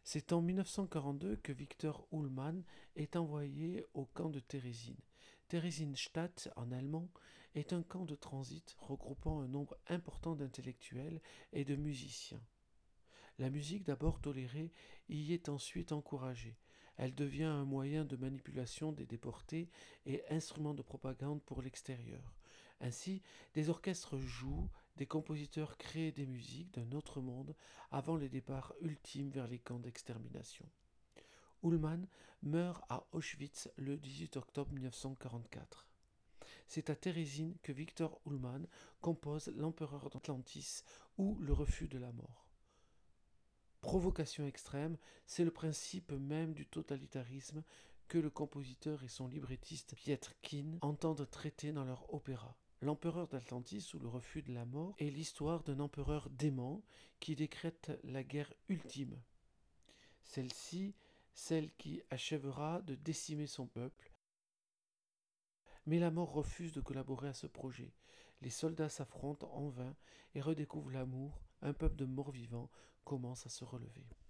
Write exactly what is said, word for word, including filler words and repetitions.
C'est en mille neuf cent quarante-deux que Victor Ullmann est envoyé au camp de Térésine. Theresienstadt, en allemand, est un camp de transit regroupant un nombre important d'intellectuels et de musiciens. La musique, d'abord tolérée, y est ensuite encouragée. Elle devient un moyen de manipulation des déportés et instrument de propagande pour l'extérieur. Ainsi, des orchestres jouent, des compositeurs créent des musiques d'un autre monde avant le départ ultime vers les camps d'extermination. Ullmann meurt à Auschwitz le dix-huit octobre mille neuf cent quarante-quatre. C'est à Térésine que Victor Ullmann compose L'Empereur d'Atlantis ou Le Refus de la mort. Provocation extrême, c'est le principe même du totalitarisme que le compositeur et son librettiste Pietr-Kine entendent traiter dans leur opéra. L'Empereur d'Atlantis ou le Refus de la mort est l'histoire d'un empereur dément qui décrète la guerre ultime. Celle-ci, celle qui achèvera de décimer son peuple. Mais la mort refuse de collaborer à ce projet. Les soldats s'affrontent en vain et redécouvrent l'amour. Un peuple de morts-vivants commence à se relever.